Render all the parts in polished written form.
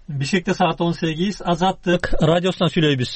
Бишкекте саат 18. Азаттык радиосунан сүйлөйбүз.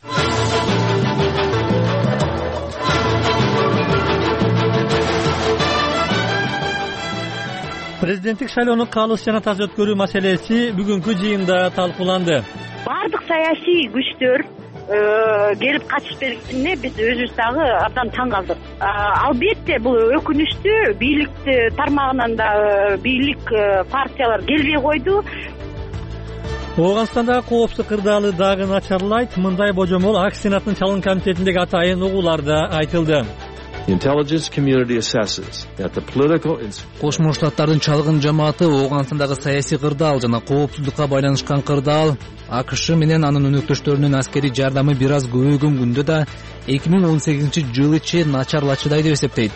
Президенттик шайлоону калыс жана таза өткөрүү маселеси бүгүнкү жыйында талкууланды. Бардык саясий күчтөр келип катышып бергенине биз өзүбүз дагы абдан таң калдык. Албетте бул өкүнүчтүү, бийлик тармагынан да бийлик партиялар келбей койду. Ооганстандагы коопсуздук кырдаалы дагы начарлайт. Мындай божомол ак сенаттын чалгын комитетиндеги атайын угууларда айтылды. Кошмо Штаттардын чалгын жамааты Ооганстандагы саясий кырдаал жана коопсуздукка байланышкан кырдаал АКШ менен анын өнөктөштөрүнүн аскерий жардамы бир аз көбөйгөн күндө да 2018-жылы чейин начарлачыдай деп эсептейт.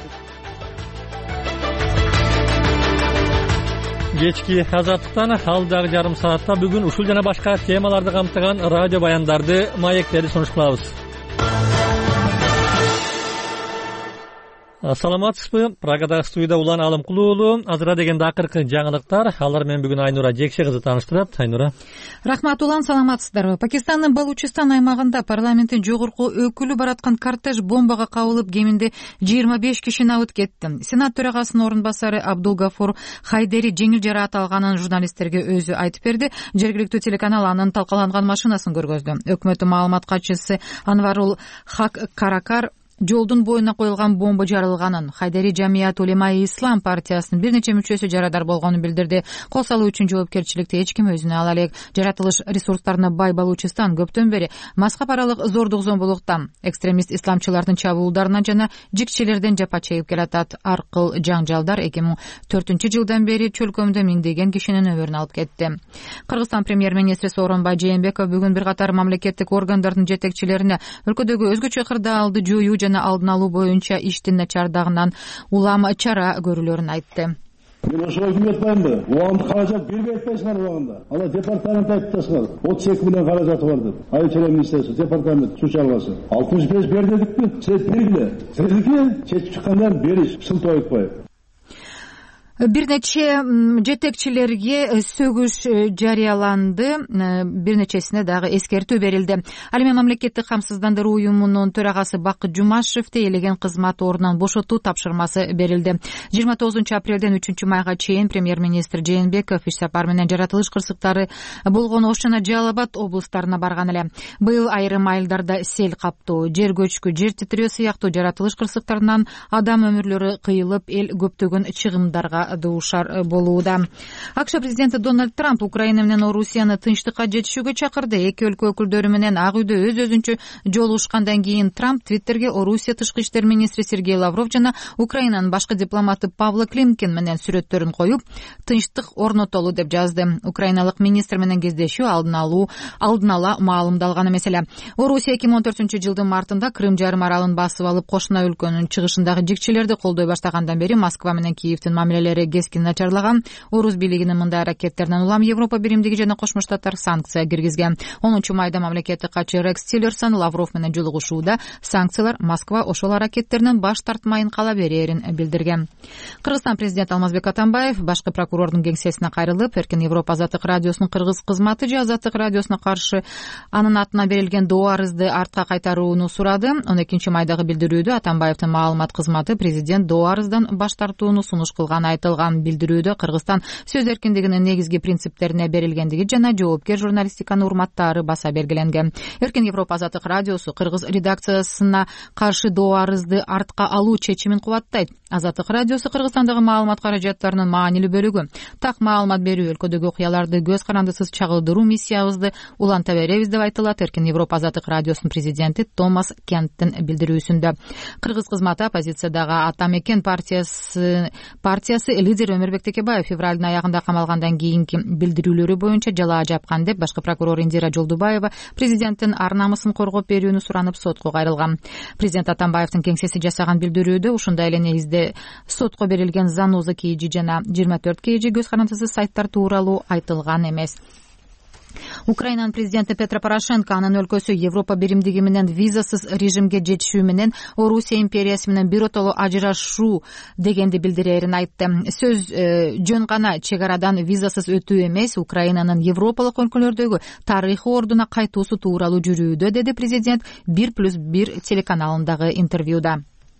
Кечки азаттыктан алдагы жарым саатта бүгүн ушул жана башка темаларды камтыган радио баяндарды, маектерди сунуш кылабыз. Саламатсызбы? Прагадагы студияда Улан Алымкулуу уулу. Азыра дегенде акыркы жаңылыктар. Алар менен бүгүн Айнура Жекше кызы тааныштырат. Айнура. Рахмат Улан, саламатсыздарбы? Пакистандын Балучистан аймагында парламенттин жогорку өкүлү бараткан кортеж бомбага кабылып, кеминде 25 кишини алып кетти. Сенат төрагасынын орун басары Абдулгафур Хайдери жеңил жараат алганын журналисттерге өзү айтып берди. Жергиликтүү телеканал анын талкаланган машинасын көргөздү. Өкмөттүн маалымат катчысы Анварул Хак Каракар жолдун боюна коюлган бомба жарылганын, Хайдери Жамият Улемаи Ислам партиясынын бир нече мүчөсү жарадар болгонун билдирди. Кол салуу үчүн жоопкерчиликти эч ким өзүнө ала элек. Жаратылыш ресурстарына бай Балучистан көптөн бери мазхап аралык зордук зомбулуктан, экстремист исламчылардын чабуулдарынан жана жикчелерден жапа чегип келатат. Ар кыл жаңжалдар 2004-жылдан бери чөлкөмдө миңдеген кишинин өмүрүн алып кетти. Кыргызстан премьер-министри Сооронбай Жээнбеков бүгүн бир катар мамлекеттик органдардын жетекчилерине өлкөдөгү өзгөчө кырдаалды жоюу жана алдын алуу боюнча иштин начардыгынан улам чара көрүүлөрүн айтты. Мен ошого ким айтпаймынбы? Уамды каражат бербей айтпайсыңар убагында. Ала департамент айтасыңар. 32 миллион каражаты бар деп. Айыл министрси, департамент суу чарбасы. 65 бер дедикпи? Сен бергиле. Сиздики чечип чыккандан бериш, сылтоо айтпай. Бир нече жетекчилерге сөгүш жарыяланды, бир нечесине дагы эскертүү берилди. Ал эми мамлекеттик камсыздандыруу уюмунун төрагасы Бакыт Жумашев тейлеген кызмат ордунан бошотуу тапшырмасы берилди. 29-апрелден 3-майга чейин премьер-министр Жээнбеков иш сапар менен жаратылыш кырсыктары болгон Ош жана Жалал Абад облустарына барган эле. Быйыл айрым айылдарда сел каптоо, жер көчкү, жер титирөө сыяктуу жаратылыш кырсыктарынан адам өмүрлөрү кыйылып, эл көптөгөн чыгымдарга дуушар болууда. АКШ президенти Дональд Трамп Украина менен Орусияны тынчтыкка жетишүүгө чакырды. Эки өлкө өкүлдөрү менен Ак үйдө өз-өзүнчө жолугушкандан кийин Трамп Твиттерге Орусия тышкы иштер министри Сергей Лавров жана Украинанын башкы дипломаты Павло Климкин менен сүрөттөрүн коюп, тынчтык орнотолу деп жазды. Украиналык министр менен кездешүү алдын ала маалымдалган эмес эле. Орусия 2014-жылдын мартында Крым жарым аралын басып алып, кошуна өлкөнүн чыгышындагы жикчелерди колдой баштагандан бери Москва менен Киевдин мамилелери кескин начарлаган. Орус бийлигинин мындай аракеттеринен улам Европа биримдиги жана Кошмо Штаттар санкция киргизген. 10-майда мамлекеттик катчы Рекс Тиллерсон Лавров менен жолугушууда санкциялар Москва ошол аракеттеринен баш тартмайын кала берерин билдирген. Кыргызстан президенти Алмазбек Атамбаев башкы прокурордун кеңсесине кайрылып, Эркин Европа Азаттык радиосунун кыргыз кызматы же Азаттык радиосуна каршы анын атына берилген доо арызды артка кайтарууну сурады. 12-майдагы билдирүүдө Атамбаевдин маалымат кызматы президент доо арыздан баш тартууну сунуш кылган айтылган. Билдирүүдө Кыргызстан сөз эркиндигинин негизги принциптерине берилгендиги жана жоопкер журналистиканы урматтаары баса белгиленген. Эркин Европа Азаттык радиосу кыргыз редакциясына каршы доо арызды артка алуу чечимин кубаттайт. Азаттык радиосу Кыргызстандагы маалымат каражаттарынын маанилүү бөлүгү. Так маалымат берүү, өлкөдөгү окуяларды көз карандысыз чагылдыруу миссиябызды уланта беребиз деп айтылат Эркин Европа Азаттык радиосунун президенти Томас Кенттин билдирүүсүндө. Кыргыз кызматы оппозициядагы Ата Мекен партиясы лидер Өмүрбек Текебаев февралдын аягында камалгандан кийинки билдирүүлөрү боюнча жалаа жапкан деп башкы прокурор Индира Жолдубаева президенттин ар намысын коргоп берүүнү суранып сотко кайрылган. Президент Атамбаевдин кеңсеси жасаган билдирүүдө ушундай эле негизде сотко берилген Заноза KG жана 24 KG көз карандысыз сайттар тууралуу айтылган эмес. Украинанын президенти Петро Порошенко анын өлкөсү Европа биримдиги менен визасыз режимге жетишүү менен Орусия империясы менен биротоло ажырашуу дегенди билдирээрин айтты. Сөз жөн гана чек арадан визасыз өтүү эмес, Украинанын европалык өлкөлөрдөгү тарыхый ордуна кайтуусу тууралуу жүрүүдө, деди президент 1+1 телеканалындагы интервьюда.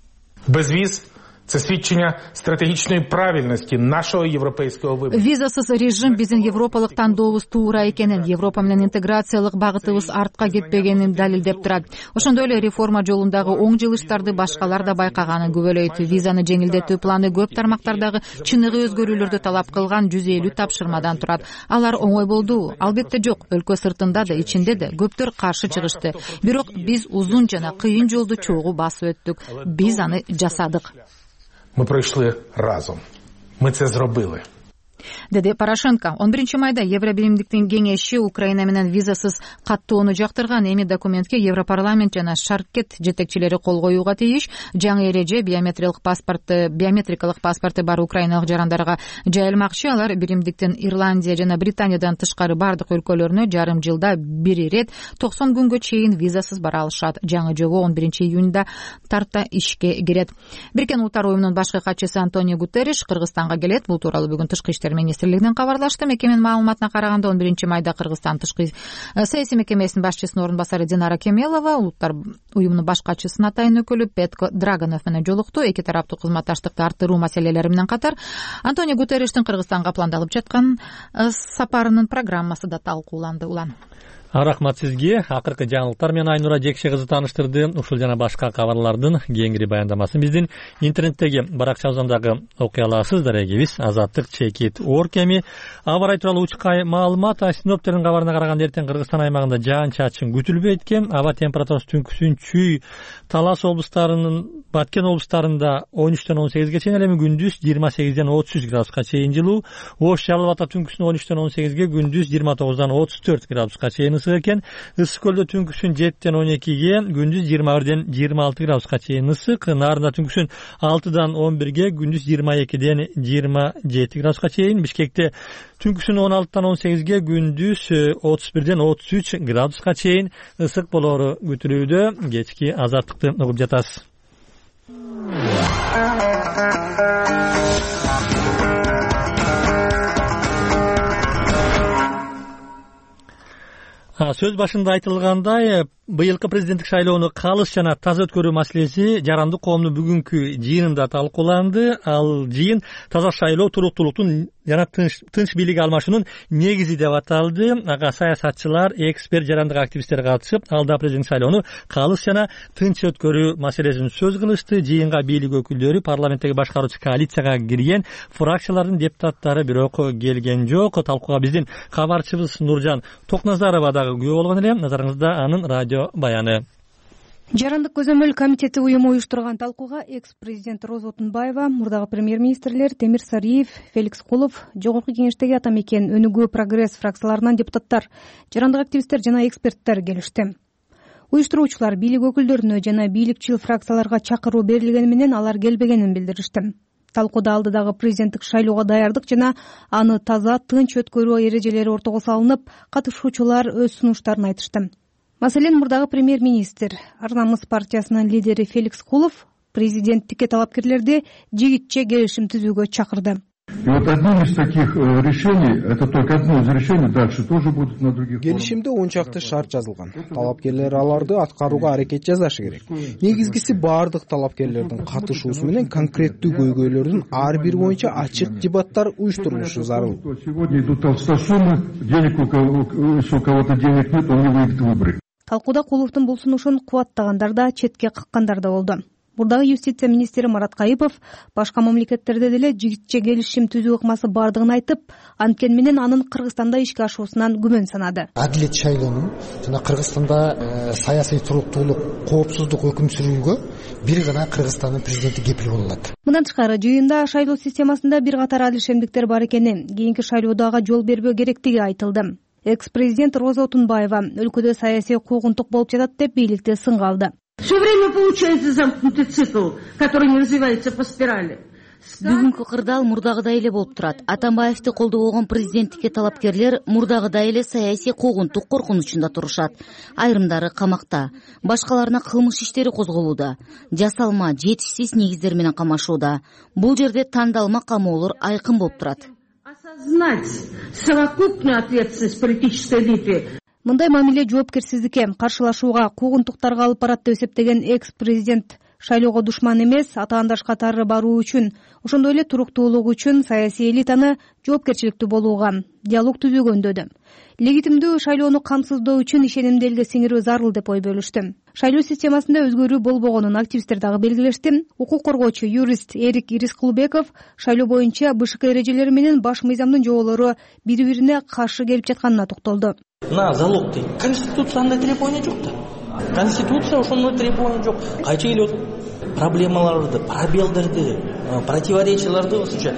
Без віз – це свідчення стратегічної правильності нашого європейського вибору. Визасыз режим биздин европалык тандообуз туура экенин, Европа менен интеграциялык багытыбыз артка кетпегенин далилдеп турат. Ошондой эле реформа жолундагы оң жылыштарды башкалар да байкаганын күбөлөйт. Визаны жеңилдетүү планы көп тармактардагы чыныгы өзгөрүүлөрдү талап кылган 150 тапшырмадан турат. Алар оңой болду? Албетте жок. Өлкө сыртында да, ичинде да көптөр каршы чыгышты. Бирок биз узун жана кыйын жолду чогуу басып өттүк. Биз аны жасадык. Ми пройшли разом. Ми це зробили. Деди Порошенко. 11 майда Евробиримдиктин кеңеши Украина менен визасыз каттоону жактырган. Эми документке Европарламент жана Шаркет жетекчилери кол коюуга тийиш. Жаңы эреже биометрикалык паспорты бар украиналык жарандарга жайылмакчы. Алар Биримдиктин Ирландия жана Британиядан тышкары бардык өлкөлөрүнө жарым жылда бир ирет 90 күнгө чейин визасыз бара алышат. Жаңы жобо 11 июнда тарта ишке кирет. Бириккен Улуттар уюмунун башкы катчысы Антонио Гутерриш Кыргызстанга келет. Бул тууралуу бүгүн Тышкы иштер министрлигинен кабарлашты. Мекеменин маалыматына караганда 11 майда Кыргызстан тышкы саясий мекемесинин башчысынын орун басары Динара Кемелова Улуттар уюмунун баш катчысынын атайын өкүлү Петко Драгонов менен жолукту. Эки тараптуу кызматташтыкты арттыруу маселелери менен катар Антонио Гутерриштин Кыргызстанга пландалып жаткан сапарынын программасы да талкууланды. Рахмат сизге. Акыркы жаңылыктар менен Айнура Жекше кызы тааныштырды. Ушул жана башка кабарлардын кеңири баяндамасын биздин интернеттеги баракчабыздагы окуй аласыздар. Эгебиз azatlyk.org эми аба ырайы тууралуу учкай маалымат. Синоптиктердин кабарына караганда эртең Кыргызстан аймагында жаан-чачын күтүлбөйт экен. Аба температурасы түнкүсүн Чүй, Талас облустарынын, Баткен облустарында 13-тен 18ге чейин, эми күндүз 28-ден 33 градуска чейин жылуу. Ош Жалал Ата түнкүсүн 13-тен 18ге, күндүз 29-дан 34 градуска чейин ысык экен. Ысык көлдө түнкүсүн 7-тен 12ге, күндүз 21-ден 26 градуска чейин ысык. Нарында түнкүсүн 6-дан 11ге, күндүз 22-ден 27 градуска чейин. Бишкекте түнкүсүн 16-тан 18ге, күндүз 31-ден 33 градуска чейин ысык болору күтүлүүдө. Кечки азаттыкты угуп жатасыз. Сөз башында айтылгандай, быйылкы президенттик шайлоону калыс жана таза өткөрүү маселеси жарандык коомдун бүгүнкү жыйынында талкууланды. Ал жыйын таза шайлоо, туруктуулуктун жана тынч бийлик алмашуунун негизи деп аталды. Ага саясатчылар, эксперт, жарандык активисттер катышып, алда президенттик шайлоону калыс жана тынч өткөрүү маселесин сөз кылышты. Жыйынга бийлик өкүлдөрү, парламенттеги башкаруучу коалицияга кирген фракциялардын депутаттары бирок келген жок. Талкууга биздин кабарчыбыз Нуржан Токназарова дагы күбө болгон эле. Назарыңызда анын радио баяны. Жарандык көзөмөл комитети уюму уюштурган талкууга экс-президент Роза Отунбаева, мурдагы премьер-министрлер Темир Сариев, Феликс Кулов, жогорку кеңештеги Атамекен, Өнүгүү, Прогресс фракцияларынан депутаттар, жарандык активисттер жана эксперттер келишти. Уюштуруучулар бийлик өкүлдөрүнө жана бийликчил фракцияларга чакыруу берилгени менен алар келбегенин билдиришти. Талкууда алдыдагы президенттик шайлоого даярдык жана аны таза, тынч өткөрүү эрежелери ортого салынып, катышуучулар өз сунуштарын айтышты. Маселен, мурдагы премьер-министр, Ар намыс партиясынын лидери Феликс Кулов президенттикке талапкерлерди жигитче келишим түзүүгө чакырды. И вот одним из таких решений, это только одно из решений, дальше тоже будут на других. Келишимде 10 чакты шарт жазылган. Талапкерлер аларды аткарууга аракет жасашы керек. Негизгиси бардык талапкерлердин катышуусу менен конкреттүү көйгөйлөрдүн ар бир боюнча ачык дебаттар уюштурулушу зарыл. Сегодня идут толстосумы, денег у кого-то денег нет, он не выйдет в выборы. Талкууда Куловдун бул сунушун кубаттагандар да, четке каккандар да болду. Мурдагы юстиция министри Марат Кайыпов башка мамлекеттерде деле жигитче келишим түзүү ыкмасы бардыгын айтып, анткени менен анын Кыргызстанда ишке ашуусунан күмөн санады. Адилет шайлоонун жана Кыргызстанда саясий туруктуулук, коопсуздук өкүм сүрүүгө бир гана Кыргызстандын президенти кепил боло алат. Мындан тышкары жыйында шайлоо системасында бир катар алишемдиктер бар экени, кийинки шайлоодага жол бербөө керектиги айтылды. Экс-президент Роза Отунбаева өлкөдө саясий куугунтук болуп жатат деп бийликти сынга алды. Все время получается замкнутый цикл, который не развивается по спирали. Бүгүнкү кырдаал мурдагыдай эле болуп турат. Атамбаевди колдобогон президенттикке талапкерлер мурдагыдай эле саясий куугунтук коркунучунда турушат. Айрымдары камакта, башкаларына кылмыш иштери козголууда, жасалма, жетишсиз негиздер менен камашууда. Бул жерде тандалма камоолор айкын болуп турат. Осознать совокупную ответственность политической элиты. Мындай мамиле жоопкерсиздикке, каршылашууга, куугунтуктарга алып барат деп эсептеген экс-президент шайлоого душман эмес, атаандаш катары баруу үчүн, ошондой эле туруктуулук үчүн саясий элитаны жоопкерчиликтүү болууга, диалог түзүүгө үндөдү. Легитимдүү шайлоону камсыздоо үчүн ишенимди элге сиңирүү зарыл деп ой бөлүштү. Шайлоо системасында өзгөрүү болбогонун активисттер дагы белгилешти. Укук коргоочу юрист Эрик Ирискулбеков шайлоо боюнча БШК эрежелери менен баш мыйзамдын жоболору бири-бирине каршы келип жатканына токтолду. На залог дейт. Конституция андай требование жок да. Конституция ошондой требование жок. Кайча келип проблемаларды, пробелдерди, противоречияларды осуча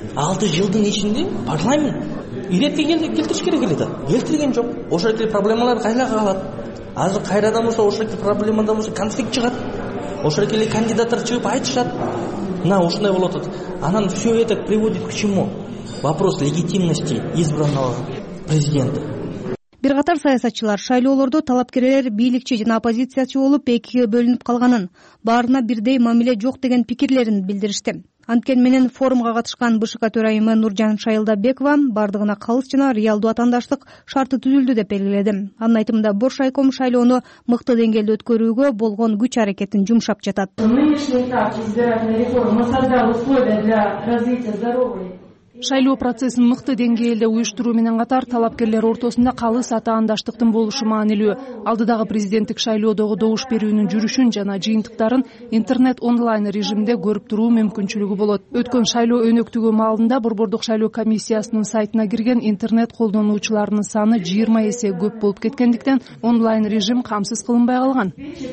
6 жылдын ичинде парламент иретке келтириш керек эле да. Келтирген жок. Ошол эле проблемалар кайда калат? Азыр кайрадан болсо ошол эле проблемадан болсо конфликт чыгат. Ошол эле кандидаттар чыгып айтышат. Мына ушундай болуп атат. Анан все это приводит к чему? Вопрос легитимности избранного президента. Бир катар саясатчылар шайлоолордо талапкерлер бийликчи жана оппозициячы болуп экиге бөлүнүп калганын, баарына бирдей мамиле жок деген пикирлерин билдиришти. Анткени менен форумга катышкан БШК төрайымы Нуржан Шайылдабекова бардыгына калыс жана реалдуу атаандаштык шарты түзүлдү деп белгиледи. Анын айтымында Боршайком шайлоону мыкты деңгээлде өткөрүүгө болгон күч аракетин жумшап жатат. Нынешний этап избирательной реформы создал условия для развития здоровой. Шайлоо процессин мыкты деңгээлде уюштуруу менен катар талапкерлер ортосунда калыс атаандаштыктын болушу маанилүү. Алдыдагы президенттик шайлоодогу добуш берүүнүн жүрүшүн жана жыйынтыктарын интернет онлайн режимде көрүп туруу мүмкүнчүлүгү болот. Өткөн шайлоо өнөктүгү маалында Борбордук шайлоо комиссиясынын сайтына кирген интернет колдонуучуларынын саны 20 эсе көп болуп кеткендиктен онлайн режим камсыз кылынбай калган.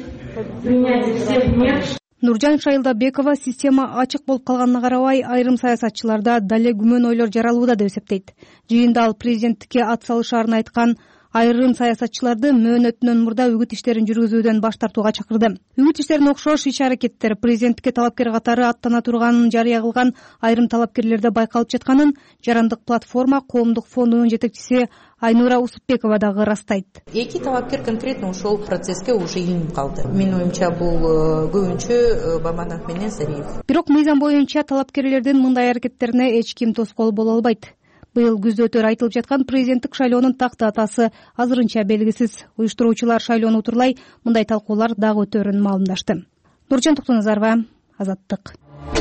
Нуржан Шайылдабекова система ачык болуп калганына карабай, айрым саясатчыларда дале күмөн ойлор жаралууда деп эсептейт. Жыйында ал президенттикке ат салышаарын айткан айрым саясатчыларды мөөнөтүнөн мурда үгүт иштерин жүргүзүүдөн баш тартууга чакырды. Үгүт иштерине окшош иш-аракеттер президенттикке талапкер катары аттана турганын жарыя кылган айрым талапкерлерде байкалып жатканын Жарандык платформа коомдук фондунун жетекчиси Айнура Усупбекова дагы ырастайт. Эки талапкер конкретно ушул процесске уже илинип калды. Менин оюмча бул көбүнчө Бабанов менен Сариев. Бирок мыйзам боюнча талапкерлердин мындай аракеттерине эч ким тоскоол боло албайт. Быйыл күздө өтөр айтылып жаткан президенттик шайлоонун такты атасы азырынча белгисиз. Уюштуруучулар шайлоону утурлай мындай талкуулар дагы өтөрүн маалымдашты. Нуржан Токтоназарова, Азаттык.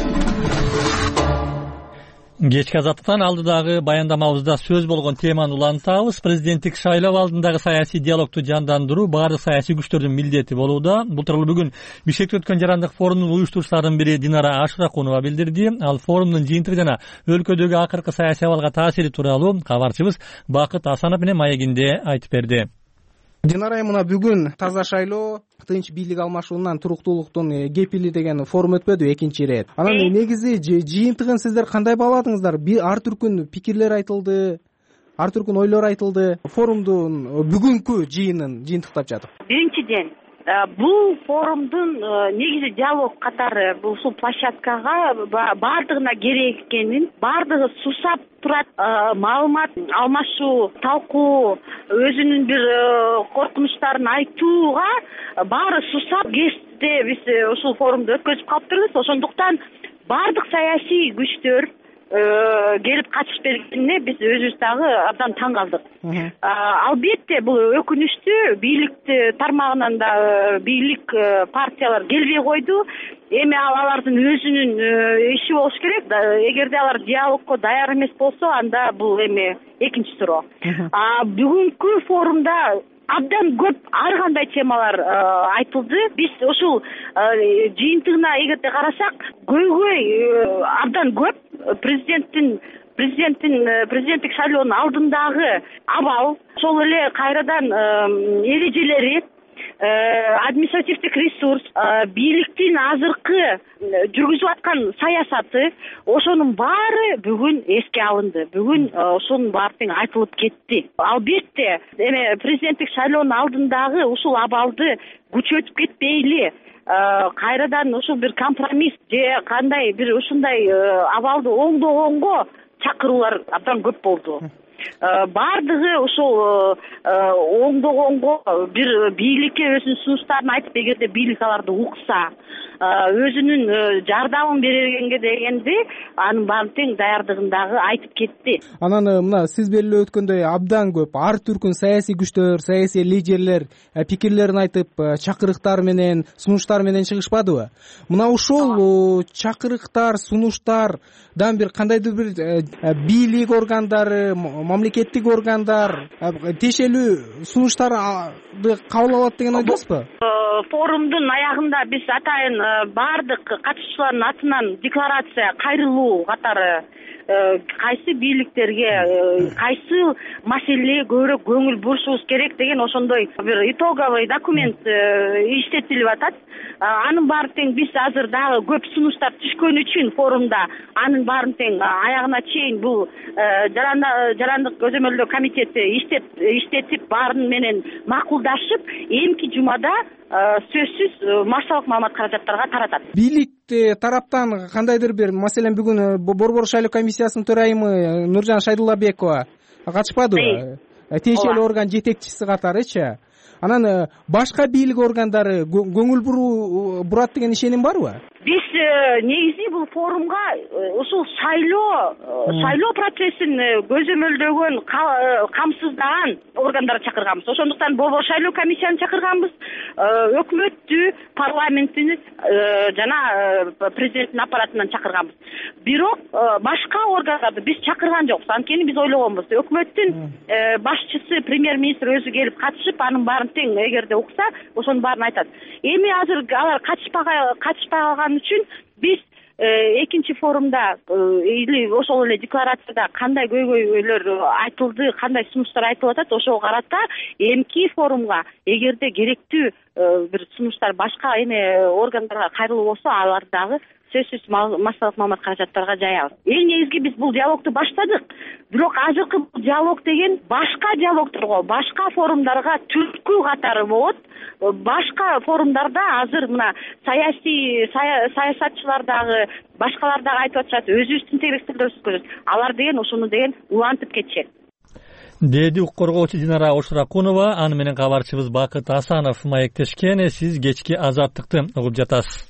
Кечки Азаттыктан алдыдагы баяндамабызда сөз болгон теманы улантабыз. Президенттик шайлоо алдындагы саясий диалогду жандандыруу баардык саясий күчтөрдүн милдети болууда. Бул тууралуу бүгүн Бишкекте өткөн жарандык форумдун уюштуруучуларынын бири Динара Ашракунова билдирди. Ал форумдун жыйынтыгы жана өлкөдөгү акыркы саясий абалга таасири тууралуу кабарчыбыз Бакыт Асанов менен маегинде айтып берди. Динара, мына бүгүн таза шайлоо, тынч бийлик алмашуунан туруктуулуктун кепили деген форум өтпөдү экинчи ирет. Анан негизи жыйынтыгын сиздер кандай бааладыңыздар? Ар түркүн пикирлер айтылды, ар түркүн ойлор айтылды. Форумдун бүгүнкү жыйынын жыйынтыктап жатып. Биринчиден, бул форумдун негизи диалог катары ушул площадкага баардыгына керек экенин, баардыгы сусап турат, маалымат алмашуу, талкуу, өзүнүн бир коркунучтарын айтууга баары сусап кесте биз ушул форумду өткөзүп калыптырбыз. Ошондуктан баардык саясий күчтөр келип катышып бергенине биз өзүбүз дагы абдан таң калдык. Албетте бул өкүнүчтүү, бийлик тармагынан да бийлик партиялар келбей койду. Эми алардын өзүнүн иши болуш керек. Эгерде алар диалогко даяр эмес болсо, анда бул эми экинчи суроо. Бүгүнкү форумда абдан көп ар кандай темалар айтылды. Биз ушул жыйынтыгына эгерде карасак, көйгөй абдан көп. Президенттик шайлоонун алдындагы абал, ошол эле кайрадан эрежелери, административдик ресурс, бийликтин азыркы жүргүзүп аткан саясаты, ошонун баары бүгүн эске алынды. Бүгүн ошонун баары тең айтылып кетти. Албетте, эми президенттик шайлоонун алдындагы ушул абалды күчөтүп кетпейли, кайрадан ушул бир компромисс же кандай бир ушундай абалды оңдогонго чакыруулар абдан көп болду. Бардыгы ошол оңдогонго бир бийликке өзүнүн сунуштарын айтып, эгерде бийлик аларды укса, өзүнүн жардамын бергенге дегенде анын баарын тең даярдыгындагы айтып кетти. Анан мына сиз белгилеп өткөндөй абдан көп ар түркүн саясий күчтөр, саясий лидерлер пикирлерин айтып, чакырыктар менен, сунуштар менен чыгышпадыбы? Мына ушул чакырыктар, сунуштардан бир кандайдыр бир бийлик органдары, мамлекеттик органдар тиешелүү сунуштарды кабыл алат деген ойдосузбу? Форумдун аягында биз атайын баардык катышуучулардын атынан декларация, кайрылуу катары кайсы бийликтерге кайсы маселеге көбүрөөк көңүл бурушубуз керек деген ошондой бир итоговый документ иштетилип атат. Анын баарын тең биз азыр дагы көп сунуштар түшкөн үчүн форумда анын баарын тең аягына чейин бул жарандык көзөмөлдөө комитети иштетип баарын менен макулдашып, эмки жумада сөзсүз массалык маалымат каражаттарга таратат. Бийлик тараптан кандайдыр бир, маселен бүгүн Борбор шайлоо комиссиясынын төрайымы Нуржан Шайдуллабекова катышпадыбы? Тиешелүү орган жетекчиси катарычы. Анан башка бийлик органдары көңүл бурат деген ишеним барбы? Биз негизи бул форумга ушул шайлоо процессин көзөмөлдөгөн, камсыздаган органдарды чакырганбыз. Ошондуктан Борбор шайлоо комиссияны чакырганбыз, өкмөттү, парламенттин жана президенттин аппаратынан чакырганбыз. Бирок башка органдарды биз чакырган жокпуз. Анткени биз ойлогонбуз, өкмөттүн башчысы, премьер-министр өзү келип катышып, анын баарын тең эгерде укса, ошонун баарын айтат. Эми азыр алар катышпаган үчүн биз экинчи форумда или ошол эле декларацияда кандай көйгөйлөр айтылды, кандай сунуштар айтылып атат, ошого карата эмки форумга эгерде керектүү бир сунуштар башка органдарга кайрылуу болсо, алар дагы сөзсүз массалык маалымат каражаттарга жаябыз. Эң негизги биз бул диалогду баштадык. Бирок азыркы диалог деген башка диалогторго, башка форумдарга түрткү катары болот. Башка форумдарда азыр мына саясатчылар дагы, башкалар дагы айтып атышат, өзүбүздүн тегеректелерибизди көрөт. Алар деген ошону деген улантып кетишет. Деди укук коргоочу Динара Ошуракунова, аны менен кабарчыбыз Бакыт Асанов маектешкен. Сиз кечки Азаттыкты угуп жатасыз.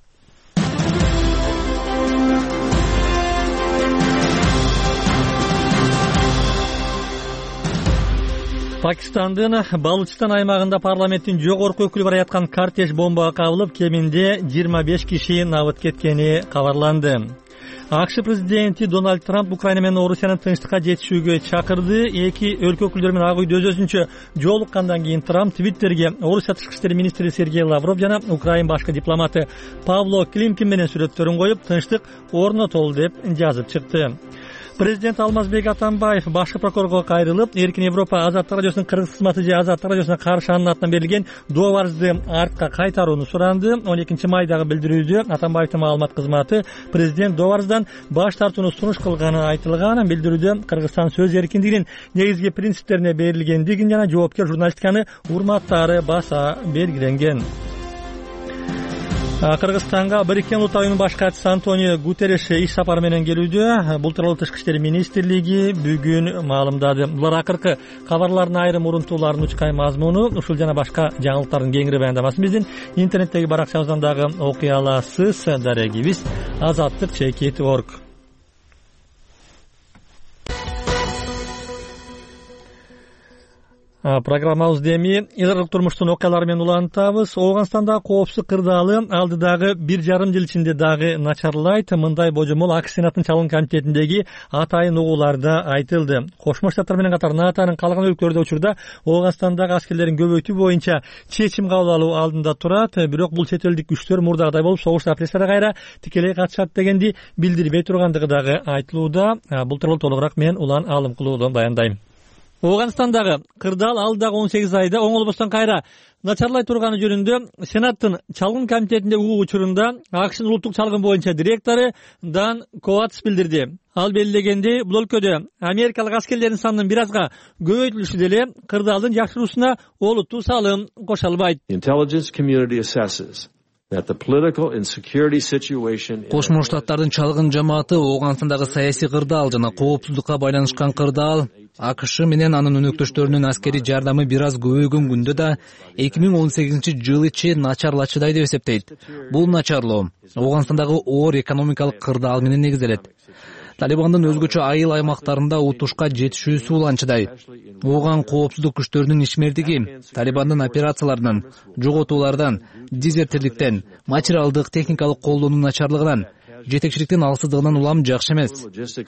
Пакистандын Балучистан аймагында парламенттин жогорку өкүлү бараткан кортеж бомбага кабылып, кеминде 25 киши набыт кеткени кабарланды. АКШ президенти Дональд Трамп Украина менен Орусиянын тынчтыкка жетишүүгө чакырды. Эки өлкө өкүлдөрү менен Ак үйдө өзүнчө жолуккандан кийин Трамп Твиттерге Орусия тышкы иштер министри Сергей Лавров жана Украина башкы дипломаты Павло Климкин менен сүрөттөрүн коюп, тынчтык орнотолду деп жазып чыкты. Президент Алмазбек Атамбаев башкы прокурорго кайрылып, Эркин Европа Азаттык радиосунун кыргыз кызматы же Азаттык радиосуна каршы анын атынан берилген дообарызды артка кайтарууну суранды. 12 майдагы билдирүүдө Атамбаевдин маалымат кызматы президент дообарыздан баш тартууну сунуш кылганы айтылган. Билдирүүдө Кыргызстан сөз эркиндигинин негизги принциптерине берилгендигин жана жоопкер журналистиканы урматтаары баса белгиленген. Кыргызстанга Бириккен Улуттар уюмунун баш катчысы Антонио Гутерриш иш сапары менен келүүдө. Бул тууралуу Тышкы иштер министрлиги бүгүн маалымдады. Булар акыркы кабарлардын айрым урунтууларынын учкай мазмуну. Ушул жана башка жаңылыктардын кеңири баяндамасын биздин интернеттеги баракчабыздан дагы окуй аласыз. Дарегибиз azattik.org. Программабызды эми эл турмуштун окуялары менен улантабыз. Ооганстандагы коопсуздук кырдаалы алдыдагы 1,5 жыл ичинде дагы начарлайт. Мындай божомол АКШ Сенатынын чалгын комитетиндеги атайын угууларда айтылды. Кошмо Штаттар менен катар НАТОнун калган өлкөлөрдө учурда Ооганстандагы аскерлерин көбөйтүү боюнча чечим кабыл алуу алдында турат. Бирок бул чет элдик күчтөр мурдагыдай болуп, согуштагы процесстерге кайра тикелей катышат дегенди билдирбей тургандыгы дагы айтылууда. Бул тууралуу толугураак мен Улан Алымкулуудан баяндайм. Ооганстандагы кырдаал алдыдагы 18 айда оңолбостон кайра начарлай турганы жөнүндө Сенаттын чалгын комитетинде угуу учурунда АКШнын улуттук чалгын боюнча директору Дан Коватс билдирди. Ал белгилегендей, бул өлкөдө америкалык аскерлердин санынын бир азга көбөйтүлүшү деле кырдаалдын жакшыруусуна олуттуу салым кошо албайт. Intelligence community assesses Кошмо Штаттардын чалгын жамааты Ооганстандагы саясий кырдаал жана коопсуздукка байланышкан кырдаал АКШ менен анын өнөктөштөрүнүн аскерий жардамы бир аз көбөйгөн күндө да 2018 ичи начарлачыдай деп эсептейт. Бул начарлоо Ооганстандагы оор экономикалык кырдаал менен негизделет. Талибандын өзгөчө айыл аймактарында утушка жетишүүсү уланчыдай. Ооган коопсуздук күчтөрүнүн ишмердиги, Талибандын операцияларынан, жоготуулардан, дезертирликтен, материалдык, техникалык колдоонун начарлыгынан, жетекчиликтин алсыздыгынан улам жакшы эмес.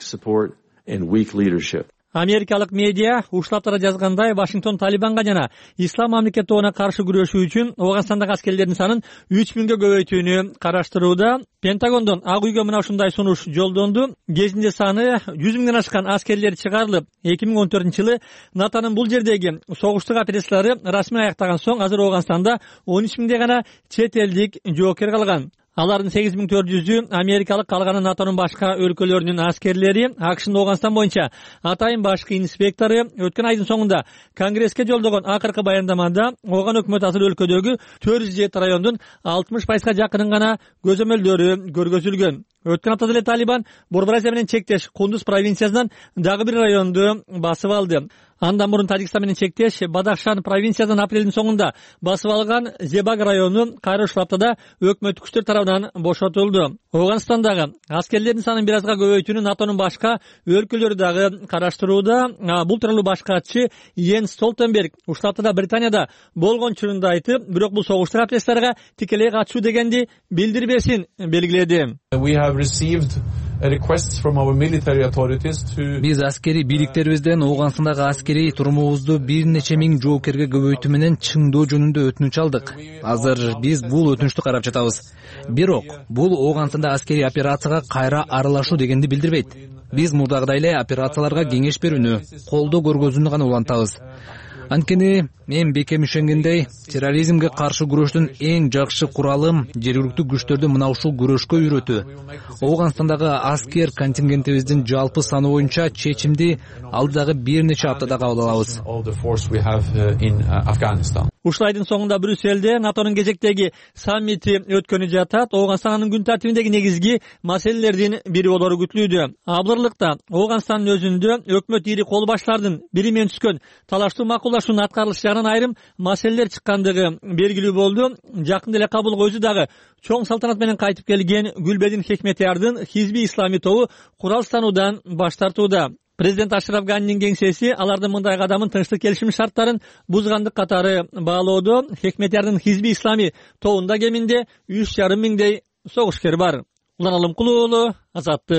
Америкалык медиа уштаптара жазгандай, Вашингтон Талибанга жана Ислам мамлекети тобуна каршы күрөшүү үчүн Ооганстандагы аскерлердин санын 3000ге көбөйтүүнү караштырууда. Пентагондон Ак үйгө мына ушундай сунуш жолдонду. Кезинде саны 100 миңден ашкан аскерлер чыгарылып, 2014-жылы НАТОнун бул жердеги согуштук операциялары расмий аяктаган соң азыр Ооганстанда 13 миңдей гана чет элдик жоокер калган. Алардын 8400-ü Америкалык, калганы НАТОнун башка өлкөлөрүнүн аскерлери. АКШнын Ооганстан боюнча атайын башкы инспектору өткөн айдын соңунда Конгресске жолдогон акыркы баяндамада Ооган өкмөтү азыр өлкөдөгү 407 райондун 60%га жакынын гана көзөмөлдөрү көргөзүлгөн. Өткөн аптада эле Талибан Бурбразия менен чектеш Кундуз провинциясынан дагы бир районду басып алды. Андан мурун Тажикстан менен чектеш Бадахшан провинциясынан апрелдин соңунда басып алган Зебаг району кайра ушул аптада өкмөттүк күчтөр тарабынан бошотулду. Ооганстандагы аскерлердин санын бир азга көбөйтүүнү НАТОнун башка өлкөлөрү дагы караштырууда. Бул тууралуу башкы катчы Йенс Столтенберг ушул аптада Британияда болгон учурунда айтып, бирок бул согуштук операцияларга тикелей катышуу дегенди билдирбесин белгиледи. Биз аскерий бийликтерибизден Ооганстандагы аскерий турумубузду бир нече миң жоокерге көбөйтүү менен чыңдоо жөнүндө өтүнүч алдык. Азыр биз бул өтүнүчтү карап жатабыз. Бирок бул Ооганстанда аскерий операцияга кайра аралашуу дегенди билдирбейт. Биз мурдагыдай эле операцияларга кеңеш берүүнү, колдоо көргөзүүнү гана улантабыз. Анткени мен бекем ишенгендей, терроризмге каршы күрөштүн эң жакшы куралы жергиликтүү күчтөрдү мына ушул күрөшкө үйрөтүү. Ооганстандагы аскер контингентибиздин жалпы саны боюнча чечимди алдыдагы бир нече аптада кабыл алабыз. Ушул айдын соңунда Брюсселде НАТОнун кезектеги саммити өткөнү жатат. Ооганстандын күн тартибиндеги негизги маселелердин бири болору күтүлүүдө. Абдырлыкта Ооганстандын өзүндө өкмөт ири кол башлардын бири менен түшкөн талаштуу макулдашуунун аткарылышы жагынан айрым маселелер чыккандыгы белгилүү болду. Жакында эле кабылга өзү дагы чоң салтанат менен кайтып келген Гүлбедин Хекметиярдын Хизби Ислами тобу куралдануудан баш тартууда. Президент Ашраф Ганинин кеңсеси алардын мындай кадамын тынчтык келишим шарттарын бузгандык катары баалоодо. Хекметиярдын Хизби Ислами тобунда кеминде 3,5 миңдей согушкер бар. Улан Алымкулуу уулу, Азаттык.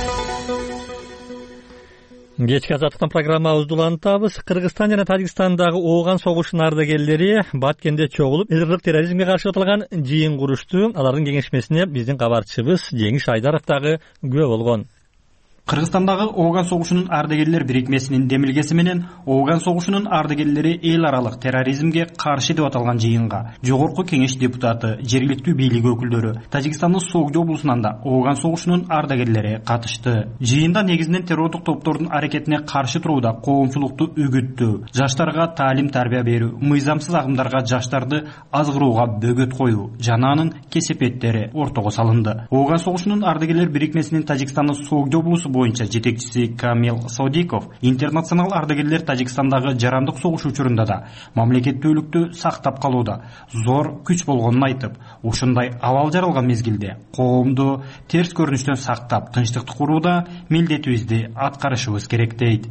Кечки Азаттыктан программабызды улантабыз. Кыргызстан жана Тажикстандагы Ооган согушунун ардагерлери Баткенде чогулуп, элдик терроризмге каршы аталган жыйын курушту. Алардын кеңешмесине биздин кабарчыбыз Жеңиш Айдаров дагы күбө болгон. Кыргызстандагы Ооган согушунун ардагерлер бирикмесинин демилгеси менен Ооган согушунун ардагерлери эл аралык терроризмге каршы деп аталган жыйынга жогорку кеңеш депутаты, жергиликтүү бийлик өкүлдөрү, Тажикстандын Согдо облусунан да Ооган согушунун ардагерлери катышты. Жыйында негизинен террордук топтордун аракетине каршы турууда коомчулукту үгүттүү, жаштарга таалим тарбия берүү, мыйзамсыз агымдарга жаштарды азгырууга бөгөт коюу жана анын кесепеттери ортого салынды. Ооган согушунун ардагерлер бирикмесинин Тажикстандын Согдо облусу боюнча жетекчиси Камил Содиков интернационал ардагерлер Тажикстандагы жарандык согуш учурунда да мамлекеттүүлүктү сактап калууда зор күч болгонун айтып, ушундай абал жаралган мезгилде коомду терс көрүнүштөн сактап, тынчтыкты курууда милдетибизди аткарышыбыз керек дейт.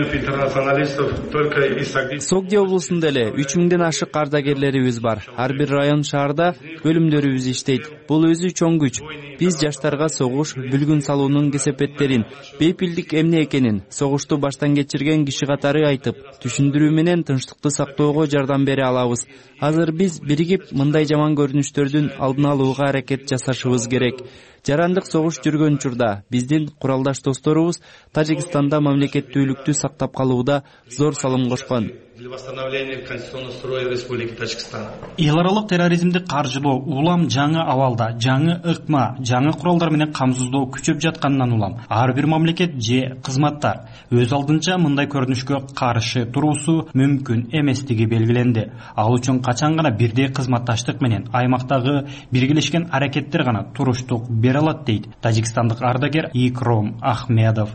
Согди облусунда эле 3000ден ашык ардагерлерибиз бар. Ар бир район шаарда бөлүмдөрүбүз иштейт. Бул өзү чоң күч. Биз жаштарга согуш, бүлгүн салуунун кесепеттерин, бейпилдик эмне экенин согушту баштан кечирген киши катары айтып, түшүндүрүү менен тынчтыкты сактоого жардам бере алабыз. Азыр биз биригип мындай жаман көрүнүштөрдүн алдын алууга аракет жасашыбыз керек. Жарандык согуш жүргөн учурда биздин куралдаш досторубуз Тажикстанда мамлекеттүүлүктү сактап калууда зор салым кошкон. для восстановления конституционного строя Республики Тажикстан. Эл аралык терроризмди каржылоо улам жаңы абалда, жаңы ыкма, жаңы куралдар менен камсыздоо күчөп жатканынан улам ар бир мамлекет же кызматтар өз алдынча мындай көрүнүшкө каршы туруусу мүмкүн эместиги белгиленди. Ал үчүн качан гана бирдей кызматташтык менен аймактагы биргелешкен аракеттер гана туруштук бере алат дейт тажикстандык ардагер Икром Ахмедов.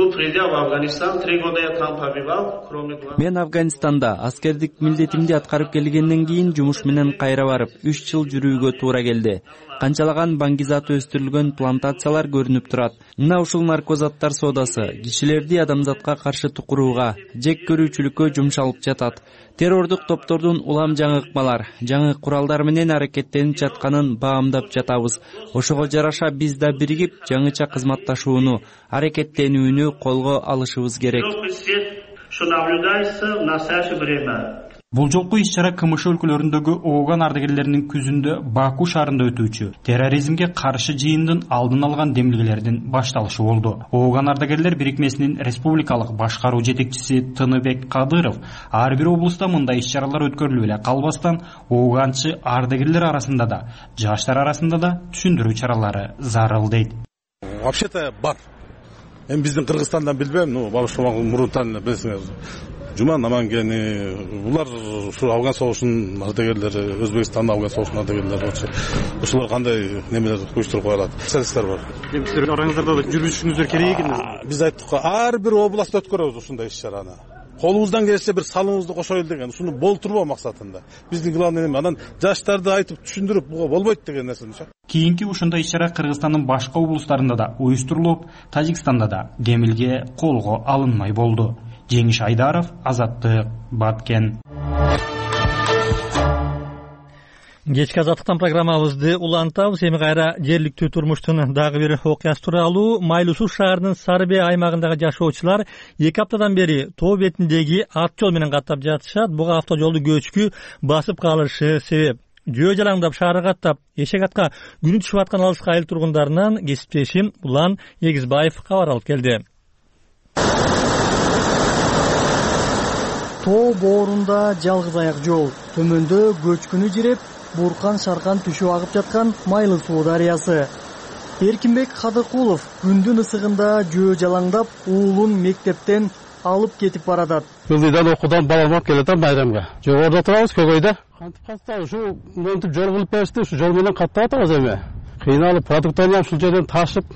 Мен Афганистанда аскердик милдетимди аткарып келгенден кийин жумуш менен кайра барып 3 жыл жүрүүгө туура келди. Канчалаган баңгизаты өстүрүлгөн плантациялар көрүнүп турат. Мына ушул наркозаттар соодасы кишилерди адамзатка каршы тукурууга, жек көрүүчүлүккө жумшалып жатат. Террордук топтордун улам жаңы ыкмалар, жаңы куралдар менен аракеттенип жатканын баамдап жатабыз. Ошого жараша биз да биригип жаңыча кызматташууну, аракеттенүүнү колго алышыбыз керек. Бул жолку иш-чара КМШ өлкөлөрүндөгү ООН ардагерлеринин күзүндө Баку шаарында өтүүчү терроризмге каршы жыйындын алдын алган демилгелердин башталышы болду. ООН ардагерлер бирикмесинин республикалык башкаруу жетекчиси Тыныбек Кадыров ар бир облуста мындай иш-чаралар өткөрүлүп эле калбастан ООНчы ардагерлер арасында да, жаштар арасында да түшүндүрүү чаралары зарыл дейт. Вообще-то бар. Эми биздин Кыргызстандан билбейм, башкалардын мурунтан билесиңер. Жуман Амангени, булар ушу Афган согушунун ардагерлери, Өзбекстандын Афган согушунун ардагерлери болчу. Ушулар кандай немелер уюштуруп коюлат? Специалисттер бар. Сиздер араңыздарда да жүрүшүңүздөр керек экен. Биз айттык го, ар бир областта өткөрөбүз ушундай иш-чараны. Колубуздан келсе бир салымыбызды кошойлу деген, ушуну болтурбоо максатында. Биздин главный эме анан жаштарды айтып түшүндүрүп, буга болбойт деген нерсени. Кийинки ушундай иш-чара Кыргызстандын башка облустарында да уюштурулуп, Тажикстанда да демилге колго алынмай болду. Жеңиш Айдаров, Азаттык, Баткен. Кечки Азаттыктан программабызды улантабыз. Эми кайра жергиликтүү турмуштун дагы бир окуясы тууралуу. Майлуу Суу шаарынын Сарыбе аймагындагы жашоочулар 2 аптадан бери тоо бетиндеги ат жол менен каттап жатышат. Буга автожолду көчкү басып калышы себеп. Жөө жалаңдап шаарга каттап, эшек атка күнү түшүп аткан алыска айыл тургундарынан кесиптешим Улан Эгизбаев кабар алып келди. Тоо боорунда жалгыз аяк жол, төмөндө көчкүнү жиреп, буркан шаркан түшүп агып жаткан Майлуу Суу дарыясы. Эркинбек Кадыркулов күндүн ысыгында жөө жалаңдап, уулун мектептен алып кетип баратат. Ылдыйдан окуудан бала алып келетем байрамга. Жогоруда турабыз Көгөйдө. Кантип катса ушу монтип жол кылып беришти, ушу жол менен каттап атабыз эми. Кыйналып, продуктторду ушул жерден ташып.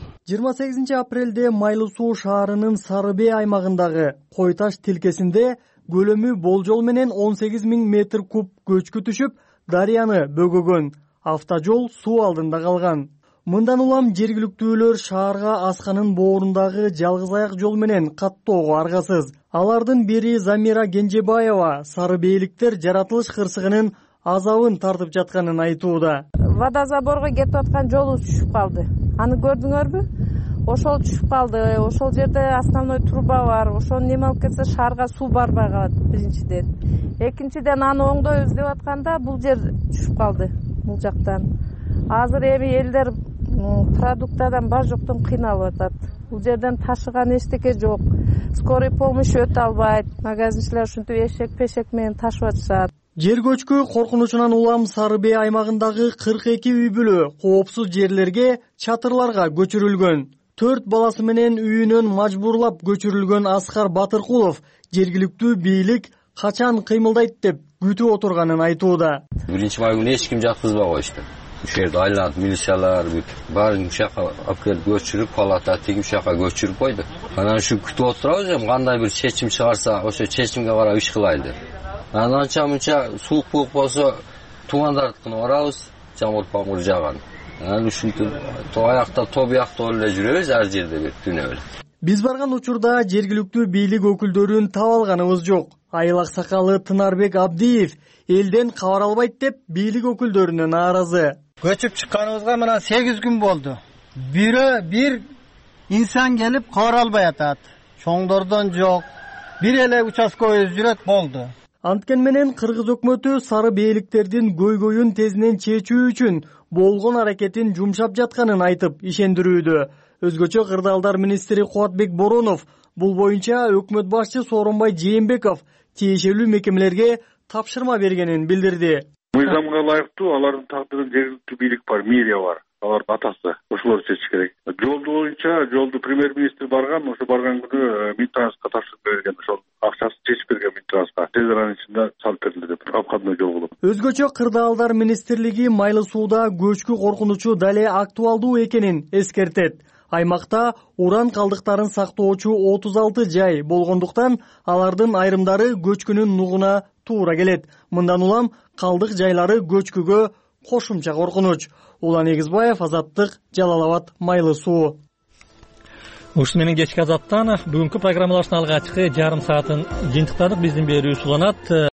28 апрелде Майлуу Суу шаарынын Сарыбе аймагындагы Кой таш тилкесинде көлөмү болжол менен 18.000 метр куб көчкү түшүп, дарыяны бөгөгөн. Автожол суу алдында калган. Мындан улам жергиликтүүлөр шаарга асканын боорундагы жалгыз аяк жол менен каттоого аргасыз. Алардын бири Замира Генжебаева сарыбейликтер жаратылыш кырсыгынын азабын тартып жатканын айтууда. Водозаборго кетип аткан жолубуз түшүп калды. Аны көрдүңөрбү? Ошол түшүп калды. Ошол жерде основной труба бар. Ошону неме алып кетсе шаарга суу барбай калат биринчиден. Экинчиден аны оңдойбуз деп атканда бул жер түшүп калды бул жактан. Азыр эми элдер продуктадан бар жоктон кыйналып атат. Бул жерден ташыган эчтеке жок. Скорый помощь өтө албайт. Магазинчилер ушинтип эшек-пешек менен ташып атышат. Жер көчкү коркунучунан улам Сарыбе аймагындагы 42 үй бүлө коопсуз жерлерге, чатырларга көчүрүлгөн. 4 баласы менен үйүнөн мажбурлап көчүрүлгөн Аскар Батыркулов жергиликтүү бийлик качан кыймылдайт деп күтүп отурганын айтууда. 1-май күнү эч ким жаткызбай коюшту. Ушул жерде айланып милициялар баарын ушака алып келип көчүрүп, палата тигип ушака көчүрүп койду. Анан ушу күтүп отурабыз, эми кандай бир чечим чыгарса, ошо чечимге карап иш кылайлы деп. Анан анча-мынча суук болсо, туугандардыкына барабыз, жамгыр жааган. Анан ушинтип аякта тобуякта эле жүрөбүз, ар жерде бир түнө эле. Биз барган учурда жергиликтүү бийлик өкүлдөрүн таба алганыбыз жок. Айыл аксакалы Тынарбек Абдиев элден кабар албайт деп бийлик өкүлдөрүнө нааразы. Көчүп чыкканыбызга мына 8 күн болду. Бир инсан келип кабар албай атат. Чоңдордон жок. Бир эле участковый жүрөт болду. Анткени менен кыргыз өкмөтү сары бейликтердин көйгөйүн тезинен чечүү үчүн болгон аракетин жумшап жатканын айтып ишендирүүдө. Өзгөчө кырдаалдар министри Кубатбек Боронов бул боюнча өкмөт башчы Сооронбай Жээнбеков тиешелүү мекемелерге тапшырма бергенин билдирди. Мыйзамга ылайыктуу алардын тагдырын жергиликтүү бийлик бар, мэрия бар. Алардын атасы ошолор чечиш керек. Жолду боюнча жолду премьер-министр барган, ошо барган күнү Минтрансқа тапшырып берген, ошол акчасын чечип берген Минтрансқа. Тез аранын ичинде салып берилди деп, обходной жол кылып. Өзгөчө Кырдаалдар министрлиги Майлуу сууда көчкү коркунучу дале актуалдуу экенин эскертет. Аймакта уран калдыктарын сактоочу 36 жай болгондуктан алардын айрымдары көчкүнүн нугуна туура келет. Мындан улам калдык жайлары көчкүгө кошумча коркунуч. Улан Эгизбаев, Азаттык, Жалал-Абад, Майлуу суу. Ушул менен кечки Азаттан бүгүнкү программалашын алгачкы жарым саатын жыйынтыктадык. Биздин берүүбүз уланат.